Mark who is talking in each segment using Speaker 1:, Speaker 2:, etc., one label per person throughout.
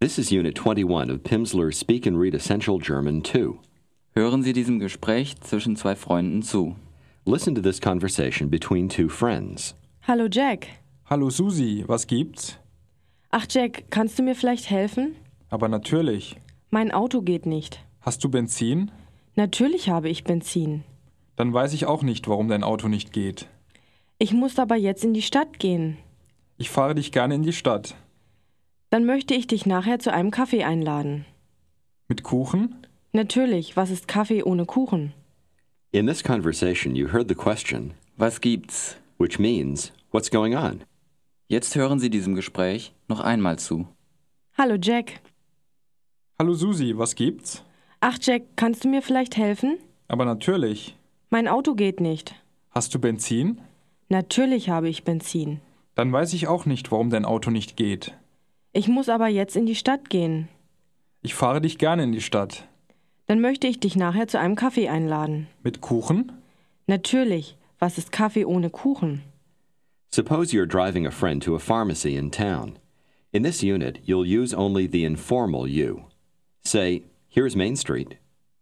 Speaker 1: This is Unit 21 of Pimsleur's Speak and Read Essential German 2.
Speaker 2: Hören Sie diesem Gespräch zwischen zwei Freunden zu.
Speaker 1: Listen to this conversation between two friends.
Speaker 3: Hallo Jack.
Speaker 4: Hallo Susi, was gibt's?
Speaker 3: Ach Jack, kannst du mir vielleicht helfen?
Speaker 4: Aber natürlich.
Speaker 3: Mein Auto geht nicht.
Speaker 4: Hast du Benzin?
Speaker 3: Natürlich habe ich Benzin.
Speaker 4: Dann weiß ich auch nicht, warum dein Auto nicht geht.
Speaker 3: Ich muss aber jetzt in die Stadt gehen.
Speaker 4: Ich fahre dich gerne in die Stadt.
Speaker 3: Dann möchte ich dich nachher zu einem Kaffee einladen.
Speaker 4: Mit Kuchen?
Speaker 3: Natürlich, was ist Kaffee ohne Kuchen?
Speaker 1: In this conversation, you heard the question,
Speaker 2: Was gibt's?
Speaker 1: which means, what's going on?
Speaker 2: Jetzt hören Sie diesem Gespräch noch einmal zu.
Speaker 3: Hallo Jack.
Speaker 4: Hallo Susi, was gibt's?
Speaker 3: Ach Jack, kannst du mir vielleicht helfen?
Speaker 4: Aber natürlich.
Speaker 3: Mein Auto geht nicht.
Speaker 4: Hast du Benzin?
Speaker 3: Natürlich habe ich Benzin.
Speaker 4: Dann weiß ich auch nicht, warum dein Auto nicht geht.
Speaker 3: Ich muss aber jetzt in die Stadt gehen.
Speaker 4: Ich fahre dich gerne in die Stadt.
Speaker 3: Dann möchte ich dich nachher zu einem Kaffee einladen.
Speaker 4: Mit Kuchen?
Speaker 3: Natürlich, was ist Kaffee ohne Kuchen?
Speaker 1: Suppose you're driving a friend to a pharmacy in town. In this unit, you'll use only the informal you. Say, here's Main Street.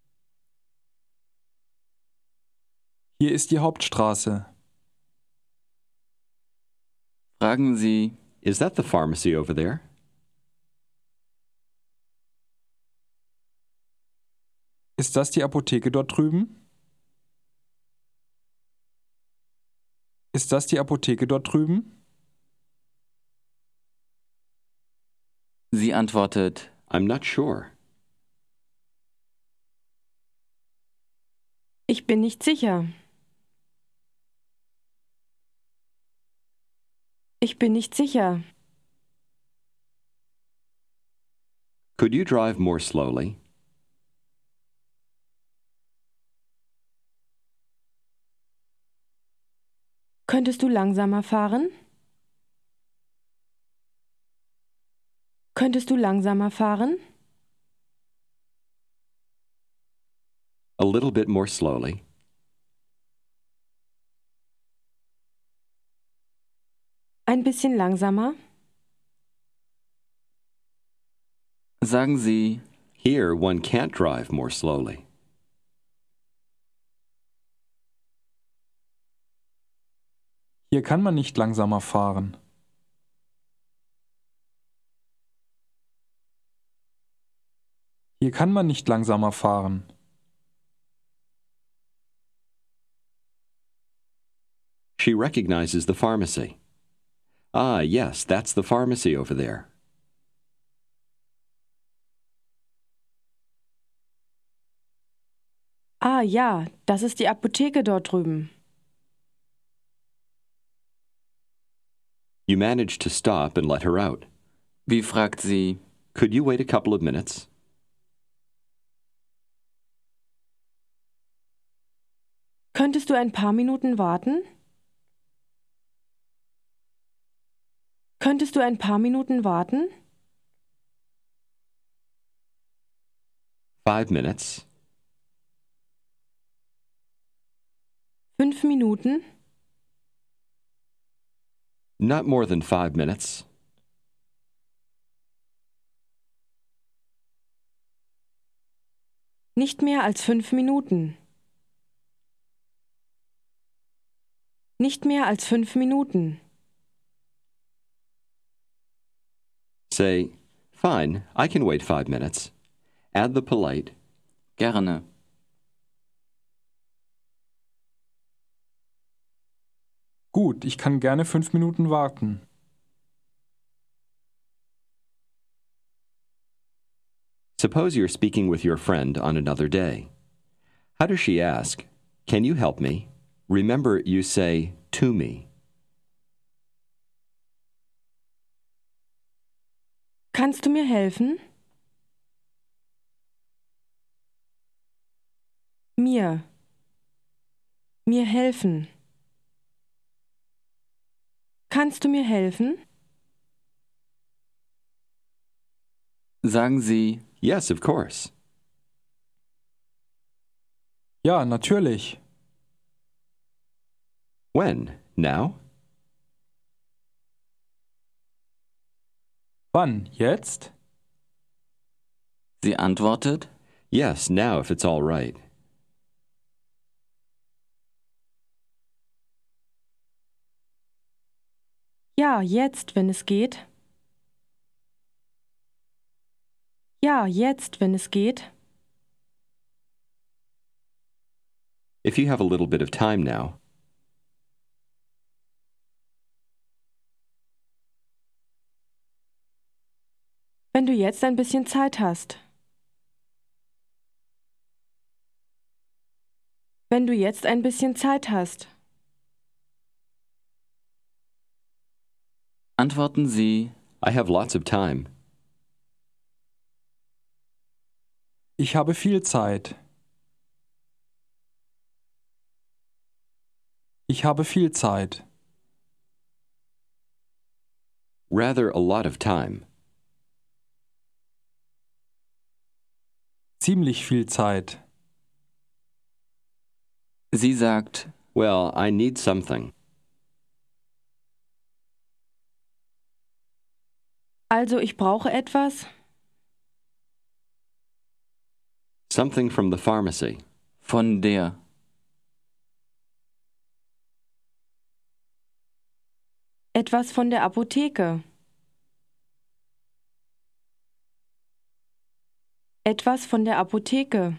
Speaker 4: Hier ist die Hauptstraße.
Speaker 2: Fragen Sie,
Speaker 1: Is that the pharmacy over there?
Speaker 4: Ist das die Apotheke dort drüben? Ist das die Apotheke dort drüben?
Speaker 2: sie antwortet,
Speaker 1: I'm not sure.
Speaker 3: Ich bin nicht sicher. Ich bin nicht sicher.
Speaker 1: Could you drive more slowly?
Speaker 3: Könntest du langsamer fahren? Könntest du langsamer fahren?
Speaker 1: A little bit more slowly.
Speaker 3: Ein bisschen langsamer?
Speaker 2: sagen Sie,
Speaker 1: Here, one can't drive more slowly.
Speaker 4: Hier kann man nicht langsamer fahren. Hier kann man nicht langsamer fahren.
Speaker 1: She recognizes the pharmacy. Ah, yes, that's the pharmacy over there.
Speaker 3: Ah ja, das ist die Apotheke dort drüben.
Speaker 1: You manage to stop and let her out.
Speaker 2: wie fragt sie,
Speaker 1: Could you wait a couple of minutes?
Speaker 3: Könntest du ein paar Minuten warten? Könntest du ein paar Minuten warten?
Speaker 1: 5 minutes.
Speaker 3: 5 Minuten?
Speaker 1: Not more than 5 minutes.
Speaker 3: Nicht mehr als 5 Minuten. Nicht mehr als 5 Minuten.
Speaker 1: Say, fine, I can wait 5 minutes. Add the polite,
Speaker 2: gerne.
Speaker 4: Gut, ich kann gerne 5 Minuten warten.
Speaker 1: suppose you're speaking with your friend on another day. How does she ask, can you help me? Remember, you say, to me.
Speaker 3: Kannst du mir helfen? Mir. Mir helfen. Kannst du mir helfen?
Speaker 2: Sagen Sie,
Speaker 1: Yes, of course.
Speaker 4: Ja, natürlich.
Speaker 1: When? Now?
Speaker 4: Wann? Jetzt?
Speaker 2: Sie antwortet,
Speaker 1: Yes, now if it's all right.
Speaker 3: Ja, jetzt, wenn es geht. Ja, jetzt, wenn es geht.
Speaker 1: If you have a little bit of time now.
Speaker 3: Wenn du jetzt ein bisschen Zeit hast. Wenn du jetzt ein bisschen Zeit hast.
Speaker 2: antworten Sie,
Speaker 1: I have lots of time.
Speaker 4: Ich habe viel Zeit. Ich habe viel Zeit.
Speaker 1: Rather a lot of time.
Speaker 4: Ziemlich viel Zeit.
Speaker 2: sie sagt,
Speaker 1: Well, I need something.
Speaker 3: Also, ich brauche etwas.
Speaker 1: Something from the pharmacy.
Speaker 2: von der,
Speaker 3: Etwas von der Apotheke. Etwas von der Apotheke.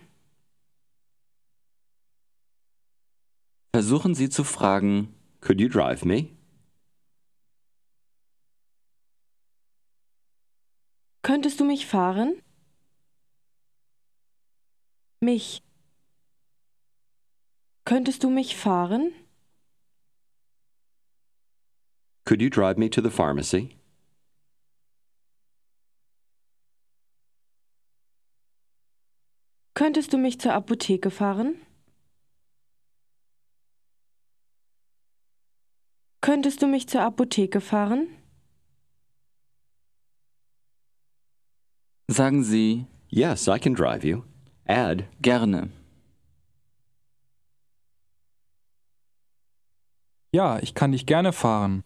Speaker 2: versuchen Sie zu fragen,
Speaker 1: Could you drive me?
Speaker 3: Könntest du mich fahren? Mich. Könntest du mich fahren?
Speaker 1: Could you drive me to the pharmacy?
Speaker 3: Könntest du mich zur Apotheke fahren? Könntest du mich zur Apotheke fahren?
Speaker 2: sagen Sie,
Speaker 1: Yes, I can drive you. Add,
Speaker 2: gerne.
Speaker 4: Ja, ich kann dich gerne fahren.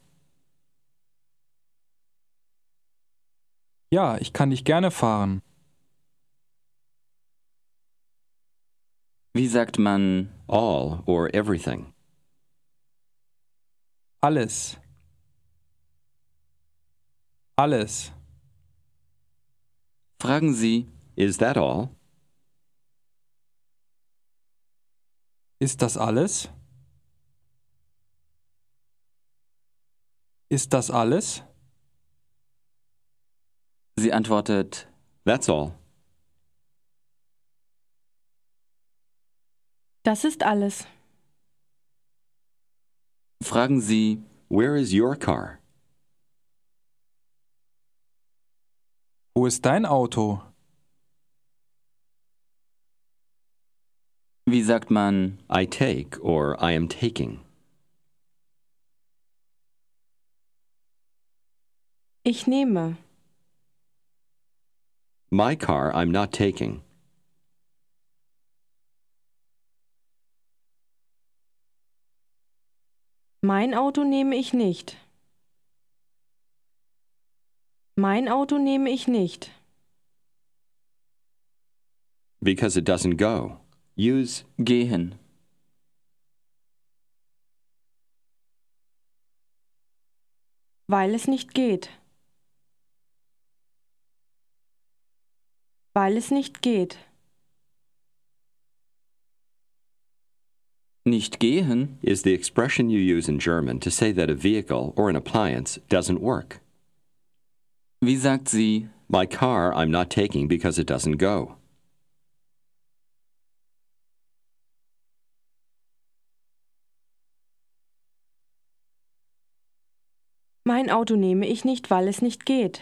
Speaker 4: Ja, ich kann dich gerne fahren.
Speaker 2: Wie sagt man,
Speaker 1: all or everything.
Speaker 4: Alles. Alles.
Speaker 2: fragen Sie,
Speaker 1: Is that all?
Speaker 4: Ist das alles? Ist das alles?
Speaker 2: sie antwortet,
Speaker 1: That's all.
Speaker 3: Das ist alles.
Speaker 2: fragen Sie,
Speaker 1: Where is your car?
Speaker 4: Wo ist dein Auto?
Speaker 2: wie sagt man,
Speaker 1: I take or I am taking.
Speaker 3: Ich nehme.
Speaker 1: My car I'm not taking.
Speaker 3: Mein Auto nehme ich nicht. Mein Auto nehme ich nicht.
Speaker 1: Because it doesn't go. Use
Speaker 2: gehen.
Speaker 3: Weil es nicht geht. Weil es nicht geht.
Speaker 2: Nicht gehen,
Speaker 1: is the expression you use in German to say that a vehicle or an appliance doesn't work.
Speaker 2: wie sagt sie,
Speaker 1: My car I'm not taking because it doesn't go.
Speaker 3: Mein Auto nehme ich nicht, weil es nicht geht.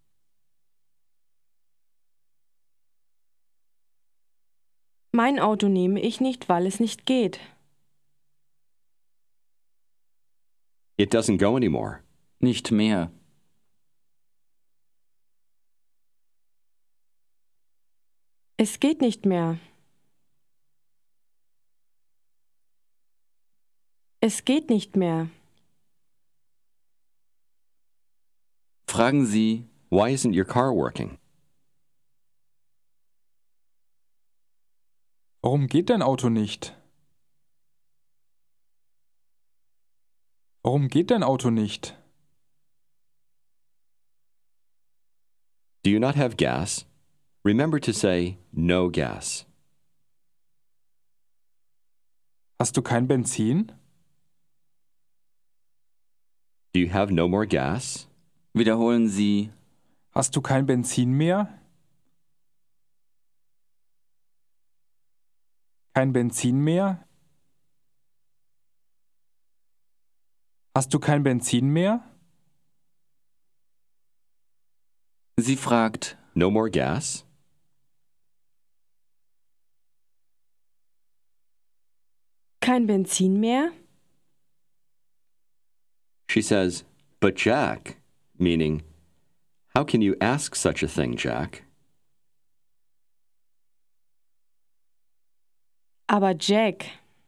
Speaker 3: Mein Auto nehme ich nicht, weil es nicht geht.
Speaker 1: It doesn't go anymore.
Speaker 2: nicht mehr.
Speaker 3: Es geht nicht mehr. Es geht nicht mehr.
Speaker 2: Fragen Sie,
Speaker 1: Why isn't your car working?
Speaker 4: Warum geht dein Auto nicht? Warum geht dein Auto nicht?
Speaker 1: Do you not have gas? Remember to say no gas.
Speaker 4: Hast du kein Benzin?
Speaker 1: Do you have no more gas?
Speaker 2: Wiederholen Sie.
Speaker 4: Hast du kein Benzin mehr? Kein Benzin mehr? Hast du kein Benzin mehr?
Speaker 2: Sie fragt.
Speaker 1: No more gas?
Speaker 3: Kein Benzin mehr?
Speaker 1: She says, but Jack, meaning, how can you ask such a thing, Jack?
Speaker 3: Aber Jack,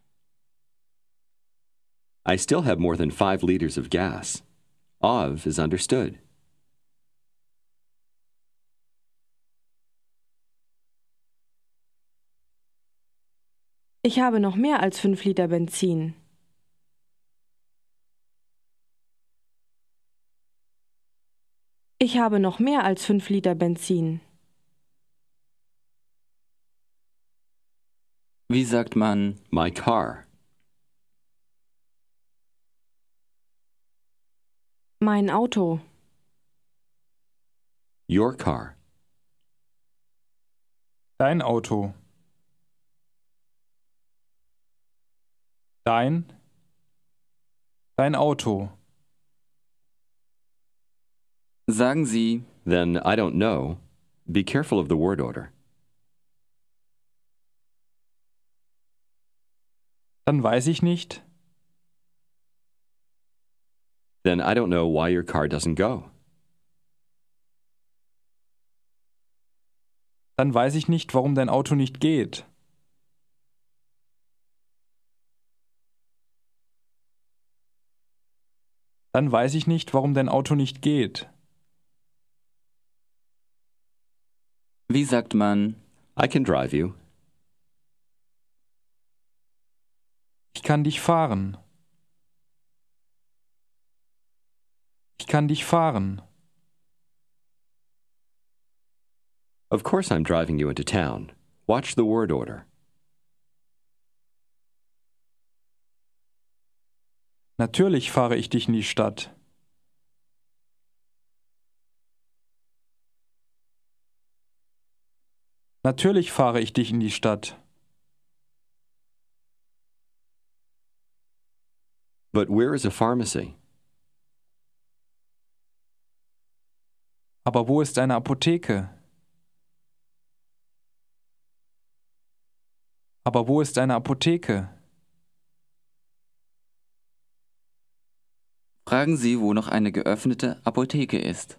Speaker 1: I still have more than 5 liters of gas. Of is understood.
Speaker 3: ich habe noch mehr als 5 Liter Benzin. Ich habe noch mehr als 5 Liter Benzin.
Speaker 2: Wie sagt man?
Speaker 1: My car.
Speaker 3: Mein Auto.
Speaker 1: Your car.
Speaker 4: Dein Auto. Dein Auto.
Speaker 2: Sagen Sie.
Speaker 1: Then I don't know. Be careful of the word order.
Speaker 4: Dann weiß ich nicht.
Speaker 1: Then I don't know why your car doesn't go.
Speaker 4: Dann weiß ich nicht, warum dein Auto nicht geht. Dann weiß ich nicht, warum dein Auto nicht geht.
Speaker 2: Wie sagt man?
Speaker 1: I can drive you.
Speaker 4: Ich kann dich fahren. Ich kann dich fahren.
Speaker 1: Of course I'm driving you into town. Watch the word order.
Speaker 4: Natürlich fahre ich dich in die Stadt. Natürlich fahre ich dich in die Stadt.
Speaker 1: But where is a pharmacy?
Speaker 4: Aber wo ist eine Apotheke? Aber wo ist eine Apotheke?
Speaker 2: Fragen Sie, wo noch eine geöffnete Apotheke ist.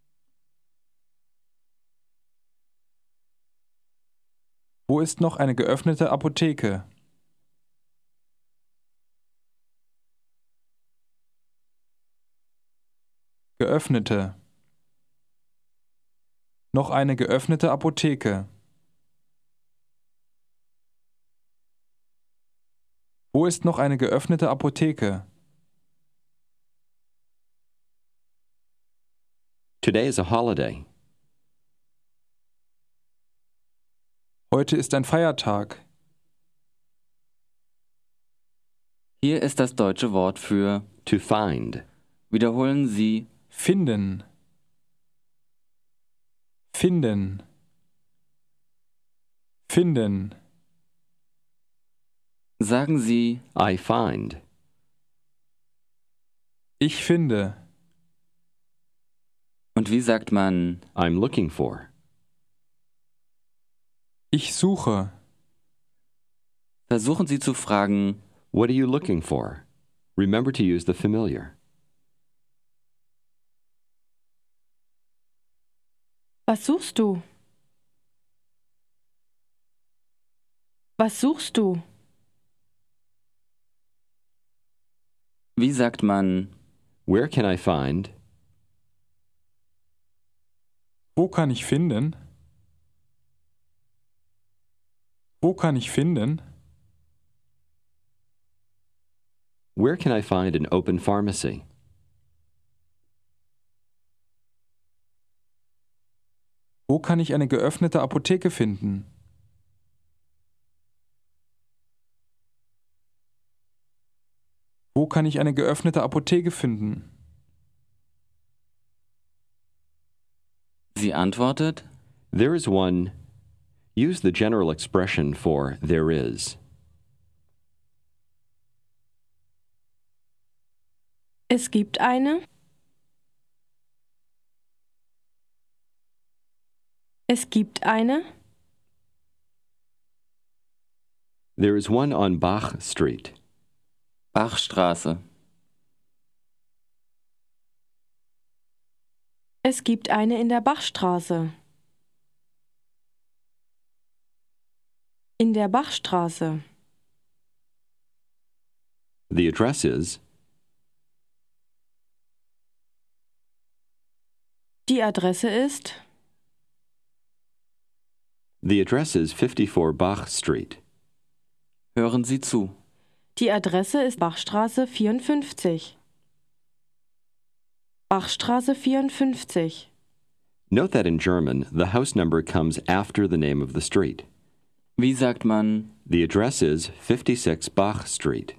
Speaker 4: Wo ist noch eine geöffnete Apotheke? Geöffnete. Noch eine geöffnete Apotheke. Wo ist noch eine geöffnete Apotheke?
Speaker 1: Today is a holiday.
Speaker 4: Heute ist ein Feiertag.
Speaker 2: Hier ist das deutsche Wort für.
Speaker 1: To find.
Speaker 2: Wiederholen Sie.
Speaker 4: Finden. Finden. Finden.
Speaker 2: Sagen Sie.
Speaker 1: I find.
Speaker 4: Ich finde.
Speaker 2: Und wie sagt man?
Speaker 1: I'm looking for.
Speaker 4: Ich suche.
Speaker 2: Versuchen Sie zu fragen.
Speaker 1: What are you looking for? Remember to use the familiar.
Speaker 3: Was suchst du? Was suchst du?
Speaker 2: Wie sagt man?
Speaker 1: Where can I find?
Speaker 4: Wo kann ich finden? Wo kann ich finden?
Speaker 1: Where can I find an open pharmacy?
Speaker 4: Wo kann ich eine geöffnete Apotheke finden? Wo kann ich eine geöffnete Apotheke finden?
Speaker 2: Sie antwortet,
Speaker 1: There is one. Use the general expression for there is.
Speaker 3: Es gibt eine. Es gibt eine.
Speaker 1: There is one on Bach Street.
Speaker 2: Bachstraße.
Speaker 3: Es gibt eine in der Bachstraße. In der Bachstraße.
Speaker 1: The address is.
Speaker 3: Die Adresse ist.
Speaker 1: The address is 54 Bach Street.
Speaker 2: Hören Sie zu.
Speaker 3: Die Adresse ist Bachstraße 54. Bachstraße 54.
Speaker 1: Note that in German, the house number comes after the name of the street.
Speaker 2: Wie sagt man,
Speaker 1: The address is 56 Bach Street.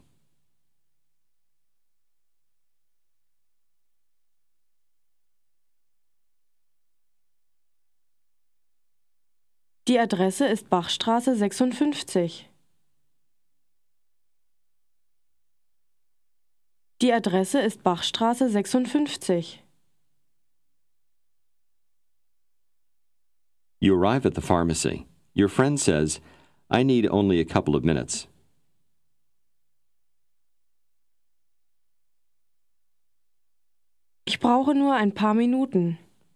Speaker 3: Die Adresse ist Bachstraße 56. Die Adresse ist Bachstraße 56.
Speaker 1: You arrive at the pharmacy. Your friend says, I need only a couple of minutes.
Speaker 3: Ich brauche nur ein paar Minuten.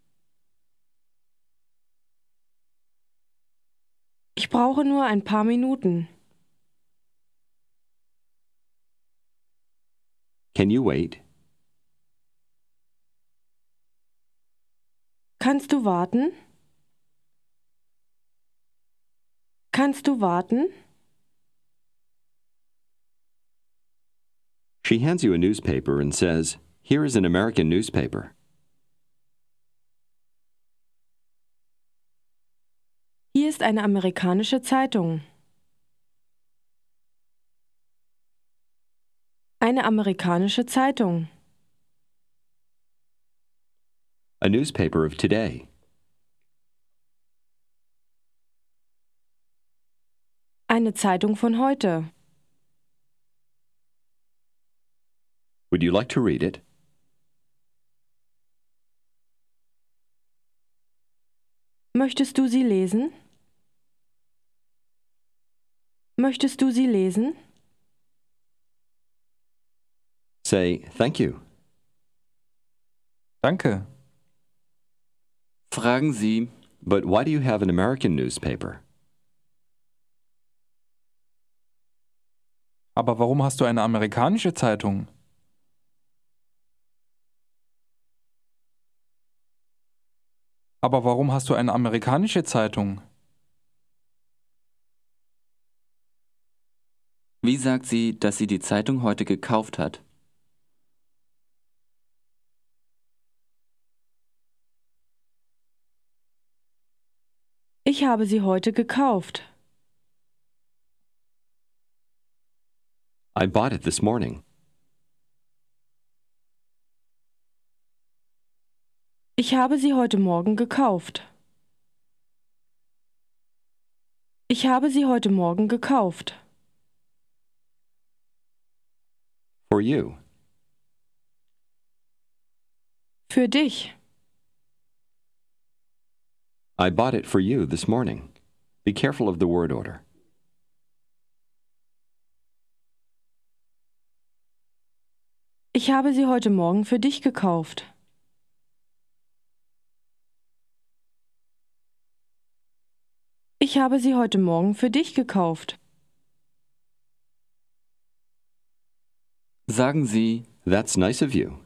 Speaker 3: Ich brauche nur ein paar Minuten.
Speaker 1: Can you wait?
Speaker 3: Kannst du warten? Kannst du warten?
Speaker 1: She hands you a newspaper and says, Here is an American newspaper.
Speaker 3: Hier ist eine amerikanische Zeitung. Eine amerikanische Zeitung.
Speaker 1: A newspaper of today.
Speaker 3: Eine Zeitung von heute.
Speaker 1: Would you like to read it?
Speaker 3: Möchtest du sie lesen? Möchtest du sie lesen?
Speaker 1: Say, thank you.
Speaker 4: Danke.
Speaker 2: fragen Sie,
Speaker 1: But why do you have an American newspaper?
Speaker 4: Aber warum hast du eine amerikanische Zeitung? Aber warum hast du eine amerikanische Zeitung?
Speaker 2: wie sagt sie, dass sie die Zeitung heute gekauft hat?
Speaker 3: Ich habe sie heute gekauft.
Speaker 1: I bought it this morning.
Speaker 3: Ich habe sie heute Morgen gekauft. Ich habe sie heute Morgen gekauft.
Speaker 1: For you.
Speaker 3: Für dich.
Speaker 1: I bought it for you this morning. Be careful of the word order.
Speaker 3: Ich habe sie heute Morgen für dich gekauft. Ich habe sie heute Morgen für dich gekauft.
Speaker 2: Sagen Sie,
Speaker 1: That's nice of you.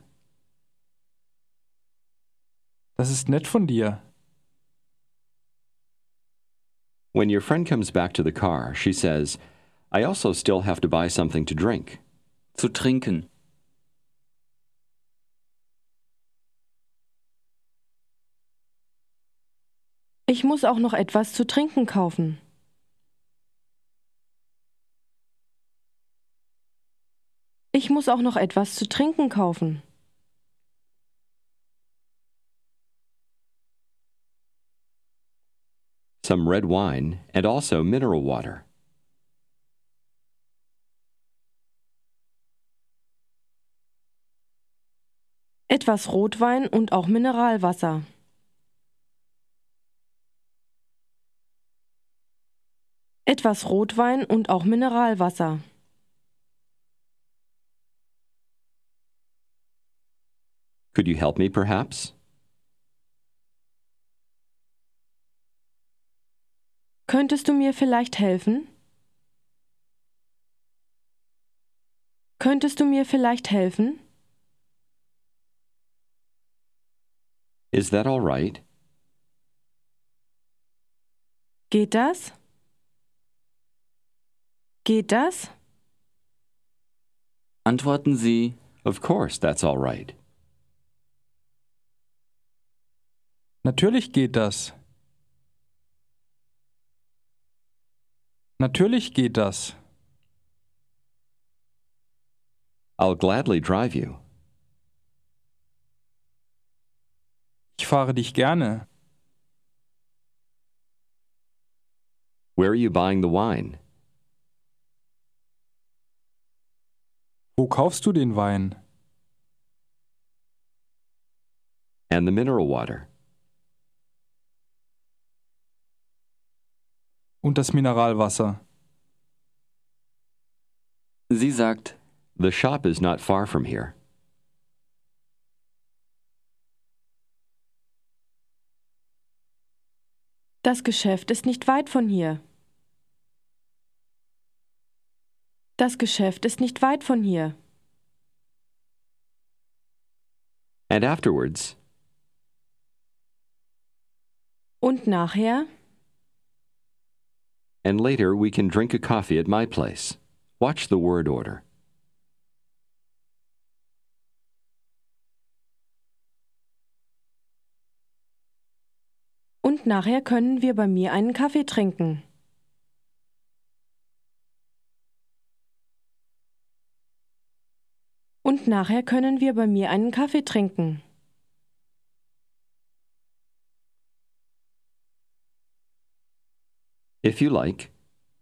Speaker 4: Das ist nett von dir.
Speaker 1: When your friend comes back to the car, she says, I also still have to buy something to drink.
Speaker 2: Zu trinken.
Speaker 3: Ich muss auch noch etwas zu trinken kaufen. Ich muss auch noch etwas zu trinken kaufen.
Speaker 1: Some red wine and also mineral water.
Speaker 3: Etwas Rotwein und auch Mineralwasser. Etwas Rotwein und auch Mineralwasser.
Speaker 1: Could you help me, perhaps?
Speaker 3: Könntest du mir vielleicht helfen? Könntest du mir vielleicht helfen?
Speaker 1: Is that all right?
Speaker 3: Geht das? Geht das?
Speaker 2: Antworten Sie,
Speaker 1: Of course, that's all right.
Speaker 4: Natürlich geht das. Natürlich geht das.
Speaker 1: I'll gladly drive you.
Speaker 4: Ich fahre dich gerne.
Speaker 1: Where are you buying the wine?
Speaker 4: Wo kaufst du den Wein?
Speaker 1: And the mineral water.
Speaker 4: Und das Mineralwasser.
Speaker 2: sie sagt,
Speaker 1: The shop is not far from here.
Speaker 3: Das Geschäft ist nicht weit von hier. Das Geschäft ist nicht weit von hier.
Speaker 1: And afterwards,
Speaker 3: Und nachher?
Speaker 1: and later we can drink a coffee at my place. Watch the word order.
Speaker 3: Und nachher können wir bei mir einen Kaffee trinken. Und nachher können wir bei mir einen Kaffee trinken.
Speaker 1: If you like,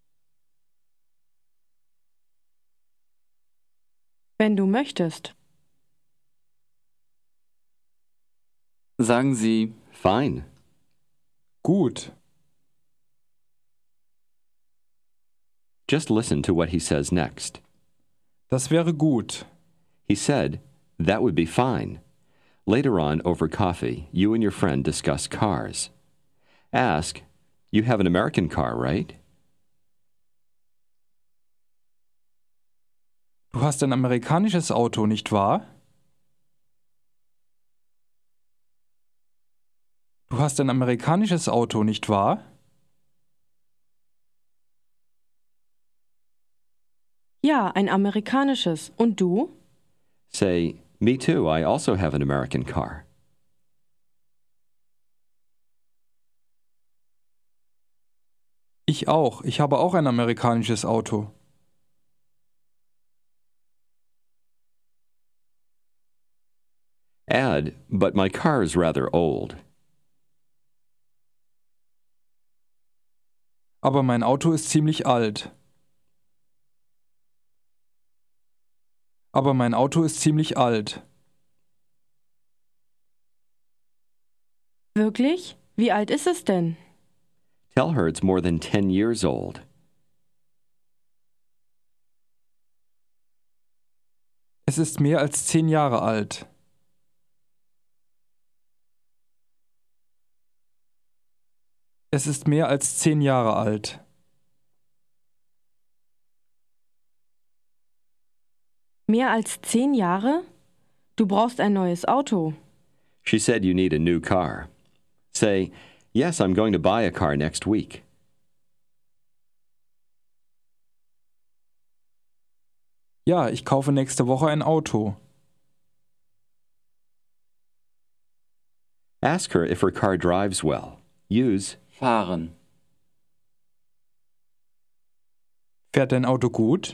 Speaker 3: Wenn du möchtest.
Speaker 2: sagen Sie,
Speaker 1: fine.
Speaker 4: Gut.
Speaker 1: Just listen to what he says next.
Speaker 4: Das wäre gut.
Speaker 1: He said, that would be fine. Later on, over coffee, you and your friend discuss cars. Ask, you have an American car, right?
Speaker 4: Du hast ein amerikanisches Auto, nicht wahr? Du hast ein amerikanisches Auto, nicht wahr?
Speaker 3: Ja, ein amerikanisches. Und du?
Speaker 1: Say, me too, I also have an American car.
Speaker 4: Ich auch. Ich habe auch ein amerikanisches Auto.
Speaker 1: Add, but my car is rather old.
Speaker 4: Aber mein Auto ist ziemlich alt. Aber mein Auto ist ziemlich alt.
Speaker 3: Wirklich? Wie alt ist es denn?
Speaker 1: Tell her it's more than 10 years old.
Speaker 4: Es ist mehr als 10 Jahre alt. Es ist mehr als 10 Jahre alt.
Speaker 3: Mehr als 10 Jahre? Du brauchst ein neues Auto.
Speaker 1: She said you need a new car. Say, yes, I'm going to buy a car next week.
Speaker 4: Ja, ich kaufe nächste Woche ein Auto.
Speaker 1: Ask her if her car drives well. Use
Speaker 2: fahren,
Speaker 4: Fährt dein Auto gut?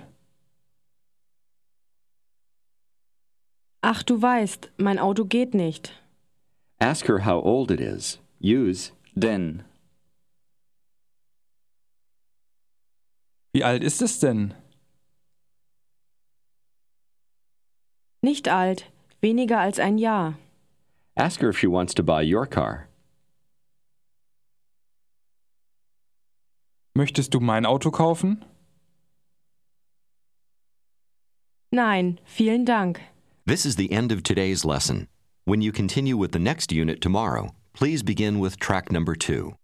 Speaker 3: Ach, du weißt, mein Auto geht nicht.
Speaker 1: Ask her how old it is. Use
Speaker 2: denn,
Speaker 4: Wie alt ist es denn?
Speaker 3: Nicht alt, weniger als ein Jahr.
Speaker 1: Ask her if she wants to buy your car.
Speaker 4: Möchtest du mein Auto kaufen?
Speaker 3: Nein, vielen Dank.
Speaker 5: This is the end of today's lesson. When you continue with the next unit tomorrow, please begin with track number 2.